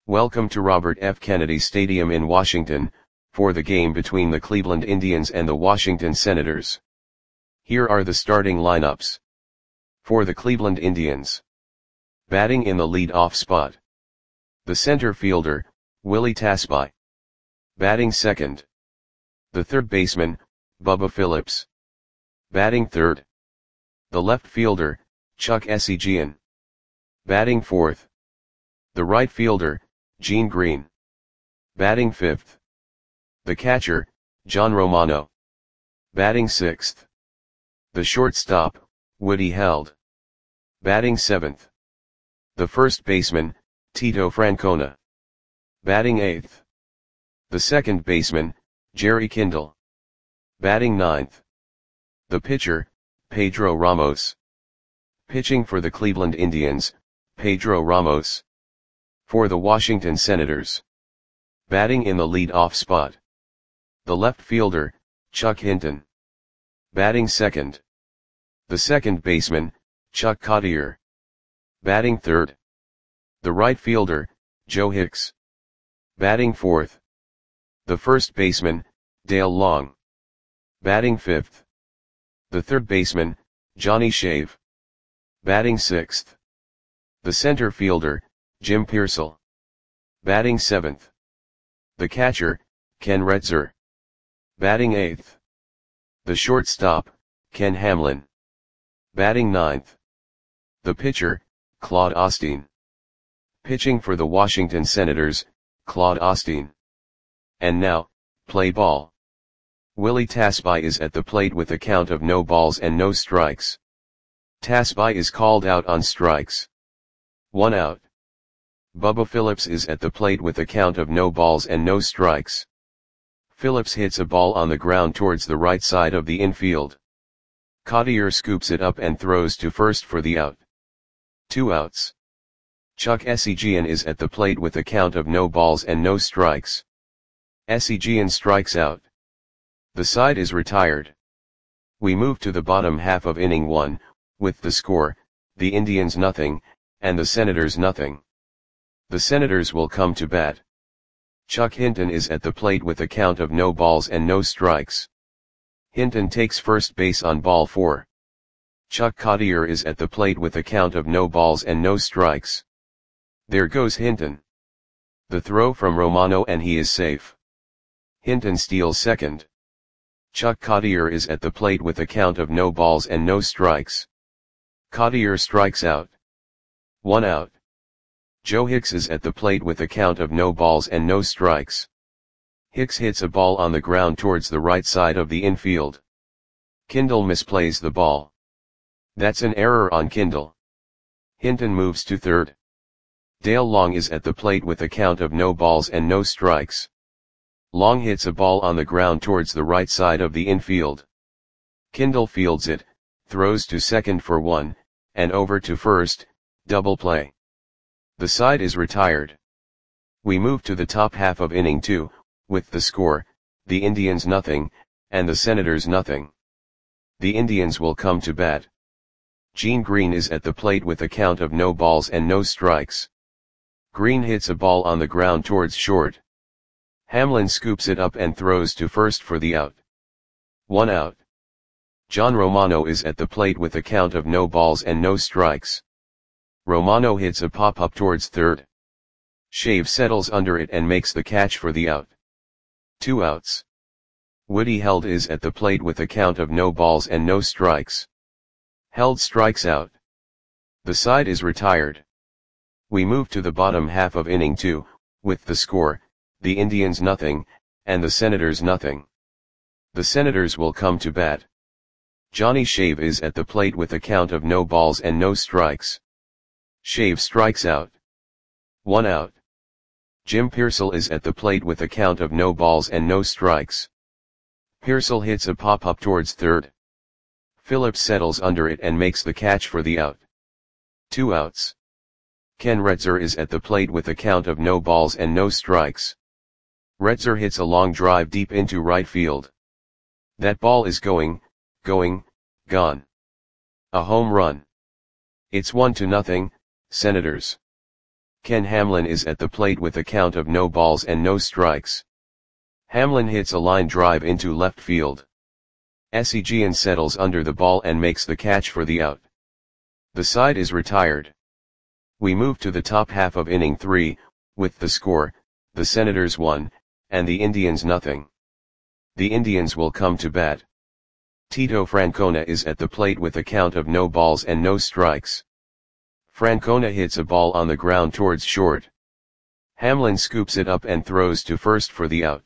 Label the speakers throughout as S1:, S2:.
S1: Welcome to Robert F. Kennedy Stadium in Washington, for the game between the Cleveland Indians and the Washington Senators. Here are the starting lineups. For the Cleveland Indians. Batting in the lead-off spot. The center fielder, Willie Tasby. Batting second. The third baseman, Bubba Phillips. Batting third. The left fielder, Chuck Essegian. Batting fourth. The right fielder, Gene Green. Batting fifth. The catcher, John Romano. Batting sixth. The shortstop, Woody Held. Batting seventh. The first baseman, Tito Francona. Batting eighth. The second baseman, Jerry Kindle. Batting ninth. The pitcher, Pedro Ramos. Pitching for the Cleveland Indians, Pedro Ramos. For the Washington Senators. Batting in the lead-off spot. The left fielder, Chuck Hinton. Batting second. The second baseman, Chuck Cottier. Batting third. The right fielder, Joe Hicks. Batting fourth. The first baseman, Dale Long. Batting fifth. The third baseman, Johnny Shave. Batting sixth. The center fielder, Jim Piersall. Batting seventh. The catcher, Ken Retzer. Batting eighth. The shortstop, Ken Hamlin. Batting ninth. The pitcher, Claude Osteen. Pitching for the Washington Senators, Claude Osteen. And now, play ball. Willie Tasby is at the plate with a count of no balls and no strikes. Tasby is called out on strikes. 1 out. Bubba Phillips is at the plate with a count of no balls and no strikes. Phillips hits a ball on the ground towards the right side of the infield. Cottier scoops it up and throws to first for the out. 2 outs. Chuck Essegian is at the plate with a count of no balls and no strikes. Essegian strikes out. The side is retired. We move to the bottom half of inning 1, with the score, the Indians nothing, and the Senators nothing. The Senators will come to bat. Chuck Hinton is at the plate with a count of no balls and no strikes. Hinton takes first base on ball 4. Chuck Cottier is at the plate with a count of no balls and no strikes. There goes Hinton. The throw from Romano and he is safe. Hinton steals second. Chuck Cottier is at the plate with a count of no balls and no strikes. Cottier strikes out. 1 out. Joe Hicks is at the plate with a count of no balls and no strikes. Hicks hits a ball on the ground towards the right side of the infield. Kindle misplays the ball. That's an error on Kindle. Hinton moves to third. Dale Long is at the plate with a count of no balls and no strikes. Long hits a ball on the ground towards the right side of the infield. Kindle fields it, throws to second for 1, and over to first, double play. The side is retired. We move to the top half of inning 2, with the score, the Indians nothing, and the Senators nothing. The Indians will come to bat. Gene Green is at the plate with a count of no balls and no strikes. Green hits a ball on the ground towards short. Hamlin scoops it up and throws to first for the out. 1 out. John Romano is at the plate with a count of no balls and no strikes. Romano hits a pop-up towards third. Shave settles under it and makes the catch for the out. 2 outs. Woody Held is at the plate with a count of no balls and no strikes. Held strikes out. The side is retired. We move to the bottom half of inning 2, with the score, the Indians nothing, and the Senators nothing. The Senators will come to bat. Johnny Shave is at the plate with a count of no balls and no strikes. Shave strikes out. 1 out. Jim Piersall is at the plate with a count of no balls and no strikes. Piersall hits a pop-up towards third. Phillips settles under it and makes the catch for the out. 2 outs. Ken Retzer is at the plate with a count of no balls and no strikes. Retzer hits a long drive deep into right field. That ball is gone. A home run. It's 1-0, Senators. Ken Hamlin is at the plate with a count of no balls and no strikes. Hamlin hits a line drive into left field. Seguin settles under the ball and makes the catch for the out. The side is retired. We move to the top half of inning 3, with the score, the Senators 1, and the Indians nothing. The Indians will come to bat. Tito Francona is at the plate with a count of no balls and no strikes. Francona hits a ball on the ground towards short. Hamlin scoops it up and throws to first for the out.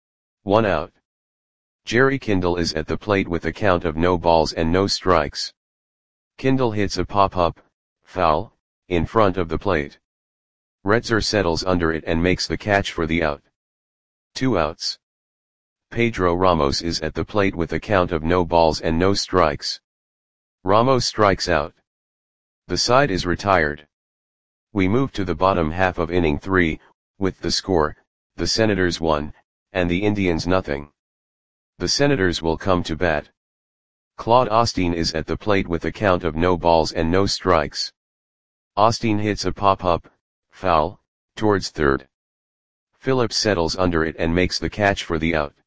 S1: 1 out. Jerry Kindle is at the plate with a count of no balls and no strikes. Kindle hits a pop-up, foul, in front of the plate. Retzer settles under it and makes the catch for the out. 2 outs. Pedro Ramos is at the plate with a count of no balls and no strikes. Ramos strikes out. The side is retired. We move to the bottom half of inning 3, with the score, the Senators 1, and the Indians nothing. The Senators will come to bat. Claude Osteen is at the plate with a count of no balls and no strikes. Osteen hits a pop-up, foul, towards third. Phillips settles under it and makes the catch for the out.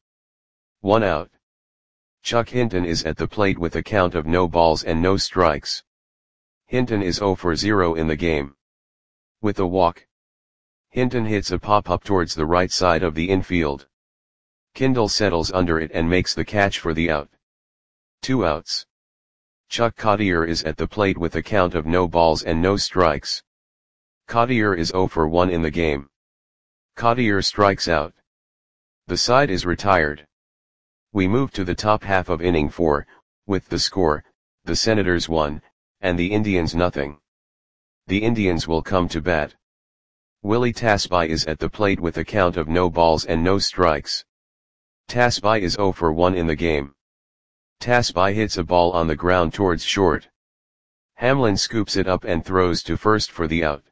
S1: 1 out. Chuck Hinton is at the plate with a count of no balls and no strikes. Hinton is 0 for 0 in the game. With a walk. Hinton hits a pop-up towards the right side of the infield. Kindle settles under it and makes the catch for the out. 2 outs. Chuck Cottier is at the plate with a count of no balls and no strikes. Cottier is 0 for 1 in the game. Cottier strikes out. The side is retired. We move to the top half of inning 4, with the score, the Senators 1, and the Indians nothing. The Indians will come to bat. Willie Tasby is at the plate with a count of no balls and no strikes. Tasby is 0 for 1 in the game. Tasby hits a ball on the ground towards short. Hamlin scoops it up and throws to first for the out.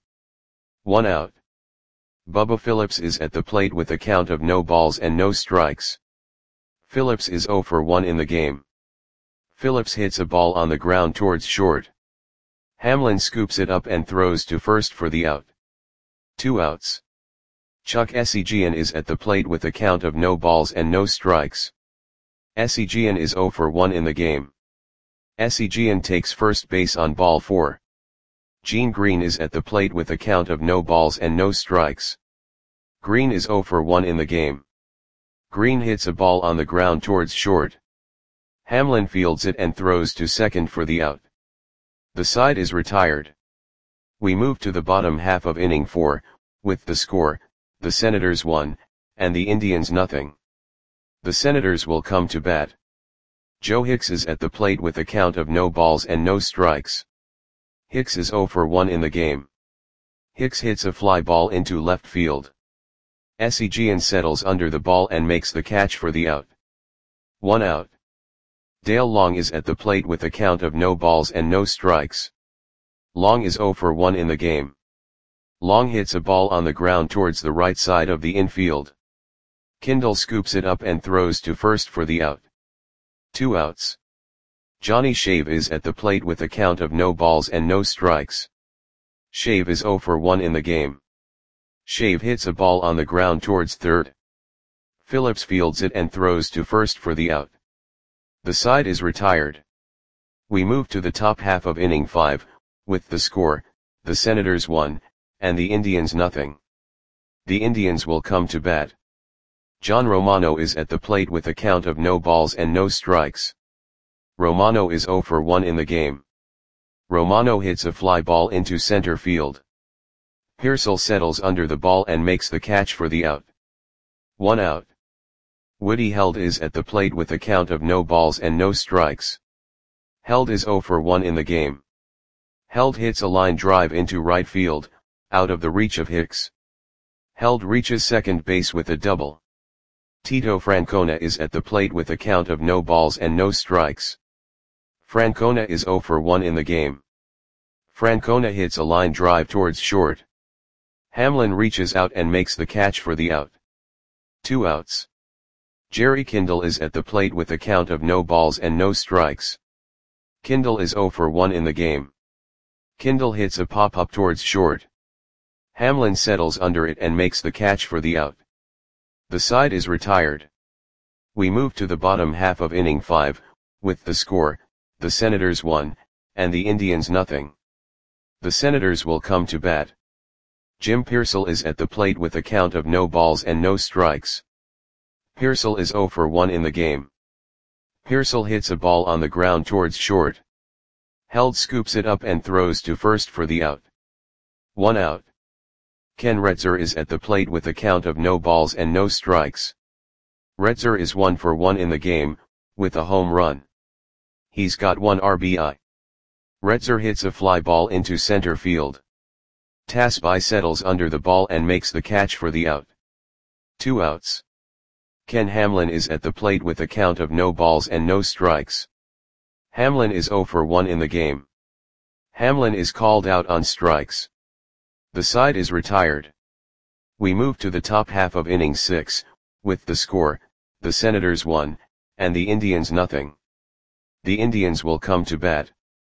S1: 1 out. Bubba Phillips is at the plate with a count of no balls and no strikes. Phillips is 0 for 1 in the game. Phillips hits a ball on the ground towards short. Hamlin scoops it up and throws to first for the out. 2 outs. Chuck Seguin is at the plate with a count of no balls and no strikes. Seguin is 0 for 1 in the game. Seguin takes first base on ball 4. Gene Green is at the plate with a count of no balls and no strikes. Green is 0 for 1 in the game. Green hits a ball on the ground towards short. Hamlin fields it and throws to second for the out. The side is retired. We move to the bottom half of inning 4, with the score, the Senators 1, and the Indians nothing. The Senators will come to bat. Joe Hicks is at the plate with a count of no balls and no strikes. Hicks is 0 for 1 in the game. Hicks hits a fly ball into left field. Seguin settles under the ball and makes the catch for the out. 1 out. Dale Long is at the plate with a count of no balls and no strikes. Long is 0 for 1 in the game. Long hits a ball on the ground towards the right side of the infield. Kindle scoops it up and throws to first for the out. 2 outs. Johnny Shave is at the plate with a count of no balls and no strikes. Shave is 0 for 1 in the game. Shave hits a ball on the ground towards third. Phillips fields it and throws to first for the out. The side is retired. We move to the top half of inning 5, with the score, the Senators 1, and the Indians nothing. The Indians will come to bat. John Romano is at the plate with a count of no balls and no strikes. Romano is 0 for 1 in the game. Romano hits a fly ball into center field. Pearsall settles under the ball and makes the catch for the out. 1 out. Woody Held is at the plate with a count of no balls and no strikes. Held is 0 for 1 in the game. Held hits a line drive into right field, out of the reach of Hicks. Held reaches second base with a double. Tito Francona is at the plate with a count of no balls and no strikes. Francona is 0 for 1 in the game. Francona hits a line drive towards short. Hamlin reaches out and makes the catch for the out. 2 outs. Jerry Kindle is at the plate with a count of no balls and no strikes. Kindle is 0 for 1 in the game. Kindle hits a pop-up towards short. Hamlin settles under it and makes the catch for the out. The side is retired. We move to the bottom half of inning 5, with the score, the Senators 1, and the Indians nothing. The Senators will come to bat. Jim Piersall is at the plate with a count of no balls and no strikes. Piersall is 0 for 1 in the game. Piersall hits a ball on the ground towards short. Held scoops it up and throws to first for the out. 1 out. Ken Retzer is at the plate with a count of no balls and no strikes. Retzer is 1 for 1 in the game, with a home run. He's got 1 RBI. Retzer hits a fly ball into center field. Tasby settles under the ball and makes the catch for the out. 2 outs. Ken Hamlin is at the plate with a count of no balls and no strikes. Hamlin is 0 for 1 in the game. Hamlin is called out on strikes. The side is retired. We move to the top half of inning 6, with the score, the Senators 1, and the Indians nothing. The Indians will come to bat.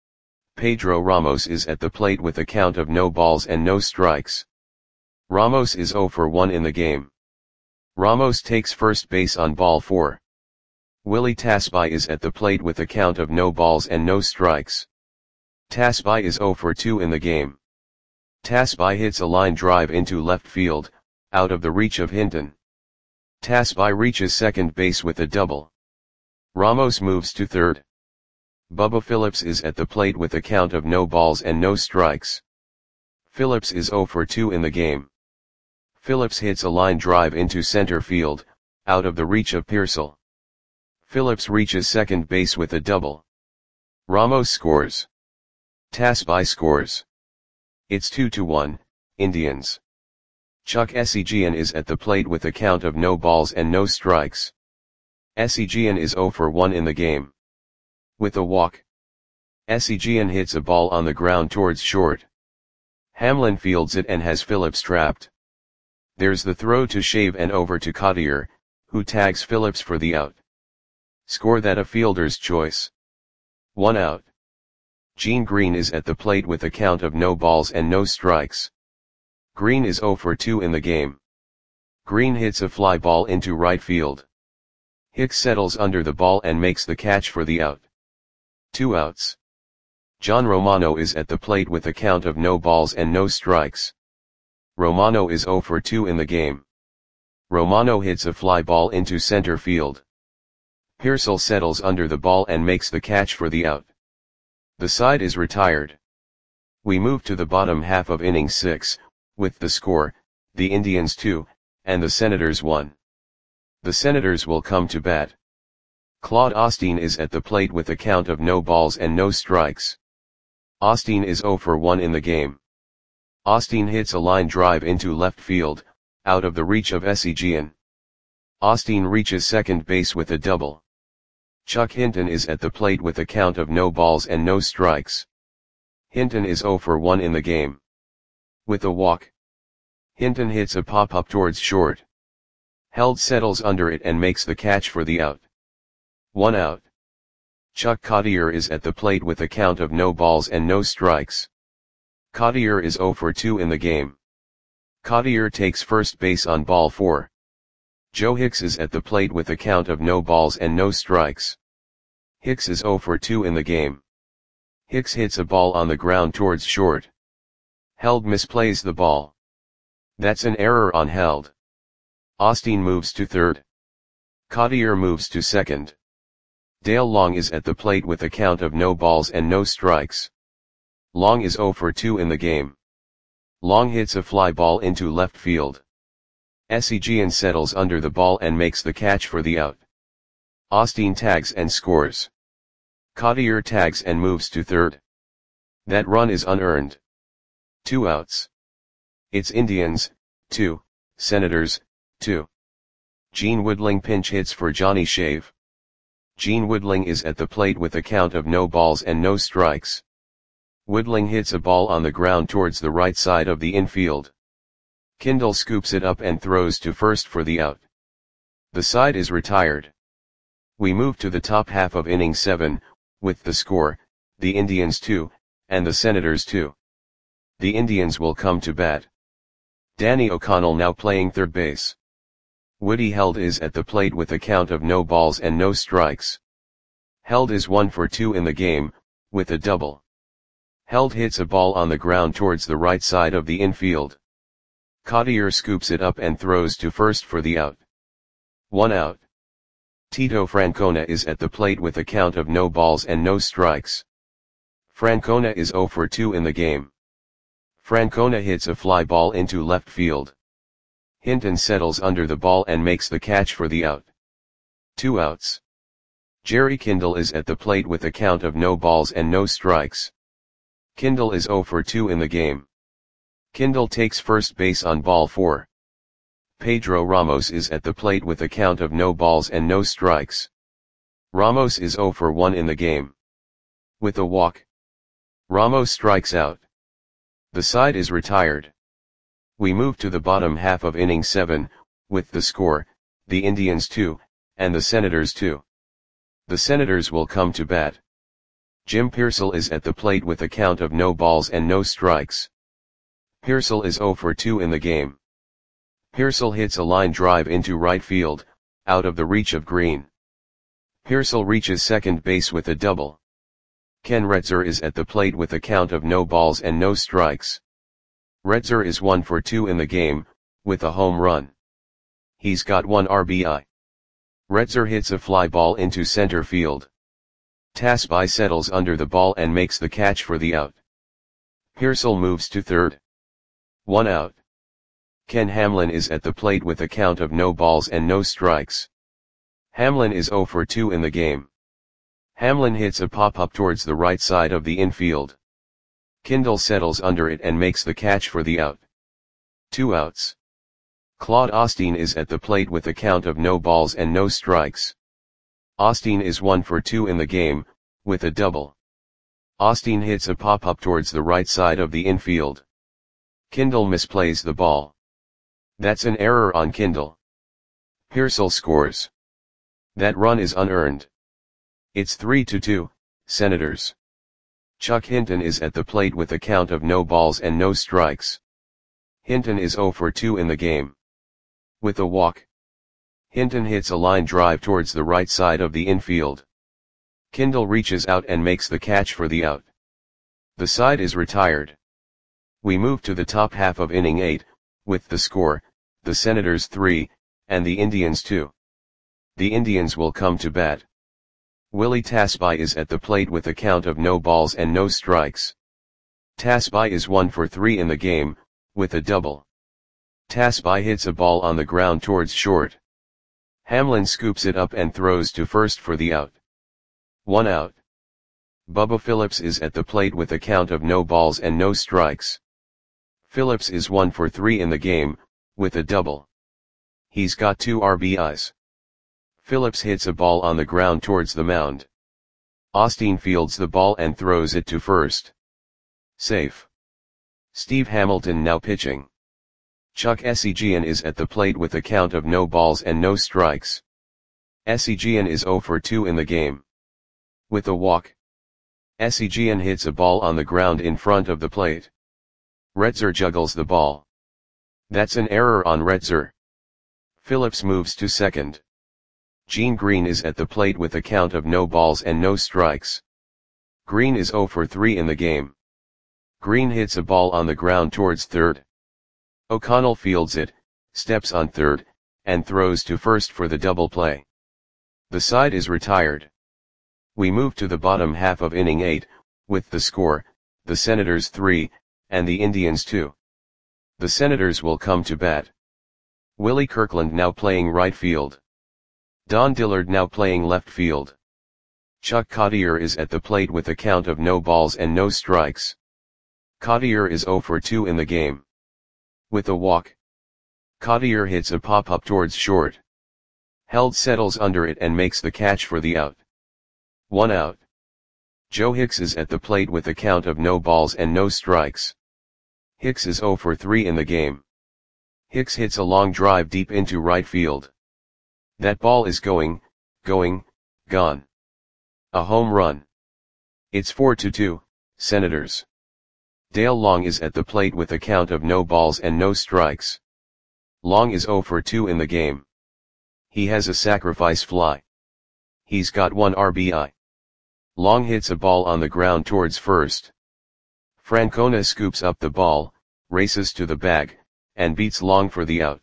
S1: Pedro Ramos is at the plate with a count of no balls and no strikes. Ramos is 0 for 1 in the game. Ramos takes first base on ball 4. Willie Tasby is at the plate with a count of no balls and no strikes. Tasby is 0 for 2 in the game. Tasby hits a line drive into left field, out of the reach of Hinton. Tasby reaches second base with a double. Ramos moves to third. Bubba Phillips is at the plate with a count of no balls and no strikes. Phillips is 0 for 2 in the game. Phillips hits a line drive into center field, out of the reach of Piersall. Phillips reaches second base with a double. Ramos scores. Tasby scores. It's 2-1, Indians. Chuck Essegian is at the plate with a count of no balls and no strikes. Essegian is 0 for 1 in the game. With a walk. Essegian hits a ball on the ground towards short. Hamlin fields it and has Phillips trapped. There's the throw to Shave and over to Cottier, who tags Phillips for the out. Score that a fielder's choice. 1 out. Gene Green is at the plate with a count of no balls and no strikes. Green is 0 for 2 in the game. Green hits a fly ball into right field. Hicks settles under the ball and makes the catch for the out. 2 outs. John Romano is at the plate with a count of no balls and no strikes. Romano is 0 for 2 in the game. Romano hits a fly ball into center field. Piersall settles under the ball and makes the catch for the out. The side is retired. We move to the bottom half of inning 6, with the score, the Indians 2, and the Senators 1. The Senators will come to bat. Claude Osteen is at the plate with a count of no balls and no strikes. Osteen is 0 for 1 in the game. Osteen hits a line drive into left field, out of the reach of Essegian. Osteen reaches second base with a double. Chuck Hinton is at the plate with a count of no balls and no strikes. Hinton is 0 for 1 in the game. With a walk. Hinton hits a pop-up towards short. Held settles under it and makes the catch for the out. 1 out. Chuck Cottier is at the plate with a count of no balls and no strikes. Cottier is 0 for 2 in the game. Cottier takes first base on ball 4. Joe Hicks is at the plate with a count of no balls and no strikes. Hicks is 0 for 2 in the game. Hicks hits a ball on the ground towards short. Held misplays the ball. That's an error on Held. Osteen moves to third. Cottier moves to second. Dale Long is at the plate with a count of no balls and no strikes. Long is 0 for 2 in the game. Long hits a fly ball into left field. Essegian settles under the ball and makes the catch for the out. Osteen tags and scores. Cottier tags and moves to third. That run is unearned. 2 outs. It's Indians, 2, Senators, 2. Gene Woodling pinch hits for Johnny Shave. Gene Woodling is at the plate with a count of no balls and no strikes. Woodling hits a ball on the ground towards the right side of the infield. Kindle scoops it up and throws to first for the out. The side is retired. We move to the top half of inning 7, with the score, the Indians 2, and the Senators 2. The Indians will come to bat. Danny O'Connell now playing third base. Woody Held is at the plate with a count of no balls and no strikes. Held is 1 for 2 in the game, with a double. Held hits a ball on the ground towards the right side of the infield. Cottier scoops it up and throws to first for the out. 1 out. Tito Francona is at the plate with a count of no balls and no strikes. Francona is 0 for 2 in the game. Francona hits a fly ball into left field. Hinton settles under the ball and makes the catch for the out. 2 outs. Jerry Kindle is at the plate with a count of no balls and no strikes. Kindle is 0 for 2 in the game. Kindle takes first base on ball 4. Pedro Ramos is at the plate with a count of no balls and no strikes. Ramos is 0 for 1 in the game. With a walk, Ramos strikes out. The side is retired. We move to the bottom half of inning 7, with the score, the Indians 2, and the Senators 2. The Senators will come to bat. Jim Piersall is at the plate with a count of no balls and no strikes. Piersall is 0 for 2 in the game. Piersall hits a line drive into right field, out of the reach of Green. Piersall reaches second base with a double. Ken Retzer is at the plate with a count of no balls and no strikes. Retzer is 1 for 2 in the game, with a home run. He's got 1 RBI. Retzer hits a fly ball into center field. Tasby settles under the ball and makes the catch for the out. Piersall moves to third. 1 out. Ken Hamlin is at the plate with a count of no balls and no strikes. Hamlin is 0 for 2 in the game. Hamlin hits a pop-up towards the right side of the infield. Kindle settles under it and makes the catch for the out. 2 outs. Claude Osteen is at the plate with a count of no balls and no strikes. Osteen is 1 for 2 in the game, with a double. Osteen hits a pop-up towards the right side of the infield. Kindle misplays the ball. That's an error on Kindle. Piersall scores. That run is unearned. It's 3-2, Senators. Chuck Hinton is at the plate with a count of no balls and no strikes. Hinton is 0 for 2 in the game. With a walk, Hinton hits a line drive towards the right side of the infield. Kindle reaches out and makes the catch for the out. The side is retired. We move to the top half of inning 8, with the score, the Senators 3, and the Indians 2. The Indians will come to bat. Willie Tasby is at the plate with a count of no balls and no strikes. Tasby is 1 for 3 in the game, with a double. Tasby hits a ball on the ground towards short. Hamlin scoops it up and throws to first for the out. 1 out. Bubba Phillips is at the plate with a count of no balls and no strikes. Phillips is 1 for 3 in the game, with a double. He's got 2 RBIs. Phillips hits a ball on the ground towards the mound. Osteen fields the ball and throws it to first. Safe. Steve Hamilton now pitching. Chuck Esigian is at the plate with a count of no balls and no strikes. Esigian is 0 for 2 in the game. With a walk, Esigian hits a ball on the ground in front of the plate. Retzer juggles the ball. That's an error on Retzer. Phillips moves to second. Gene Green is at the plate with a count of no balls and no strikes. Green is 0 for 3 in the game. Green hits a ball on the ground towards third. O'Connell fields it, steps on third, and throws to first for the double play. The side is retired. We move to the bottom half of inning 8, with the score, the Senators 3, and the Indians 2. The Senators will come to bat. Willie Kirkland now playing right field. Don Dillard now playing left field. Chuck Cottier is at the plate with a count of no balls and no strikes. Cottier is 0 for 2 in the game. With a walk, Cottier hits a pop-up towards short. Held settles under it and makes the catch for the out. 1 out. Joe Hicks is at the plate with a count of no balls and no strikes. Hicks is 0 for 3 in the game. Hicks hits a long drive deep into right field. That ball is gone. A home run. It's 4-2, Senators. Dale Long is at the plate with a count of no balls and no strikes. Long is 0 for 2 in the game. He has a sacrifice fly. He's got 1 RBI. Long hits a ball on the ground towards first. Francona scoops up the ball, races to the bag, and beats Long for the out.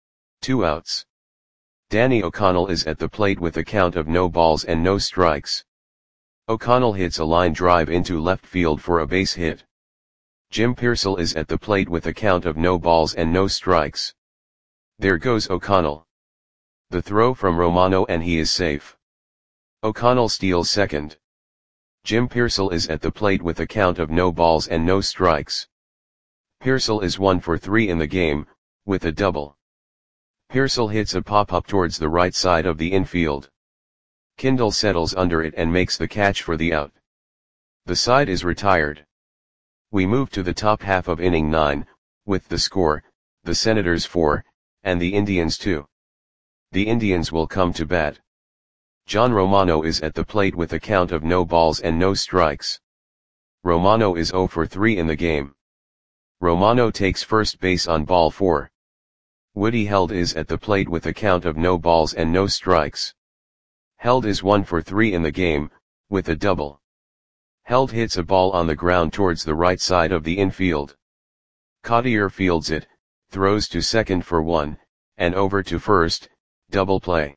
S1: 2 outs. Danny O'Connell is at the plate with a count of no balls and no strikes. O'Connell hits a line drive into left field for a base hit. Jim Pearsall is at the plate with a count of no balls and no strikes. There goes O'Connell. The throw from Romano and he is safe. O'Connell steals second. Jim Pearsall is at the plate with a count of no balls and no strikes. Pearsall is 1 for 3 in the game, with a double. Pearsall hits a pop-up towards the right side of the infield. Kindle settles under it and makes the catch for the out. The side is retired. We move to the top half of inning 9, with the score, the Senators 4, and the Indians 2. The Indians will come to bat. John Romano is at the plate with a count of no balls and no strikes. Romano is 0 for 3 in the game. Romano takes first base on ball 4. Woody Held is at the plate with a count of no balls and no strikes. Held is 1 for 3 in the game, with a double. Held hits a ball on the ground towards the right side of the infield. Cottier fields it, throws to second for 1, and over to first, double play.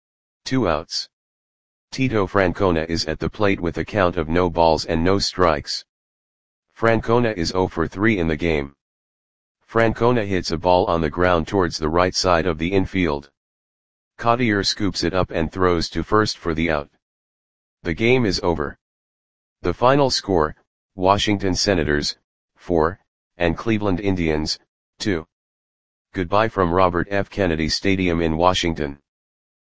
S1: 2 outs. Tito Francona is at the plate with a count of no balls and no strikes. Francona is 0 for 3 in the game. Francona hits a ball on the ground towards the right side of the infield. Cottier scoops it up and throws to first for the out. The game is over. The final score, Washington Senators, 4, and Cleveland Indians, 2. Goodbye from Robert F. Kennedy Stadium in Washington.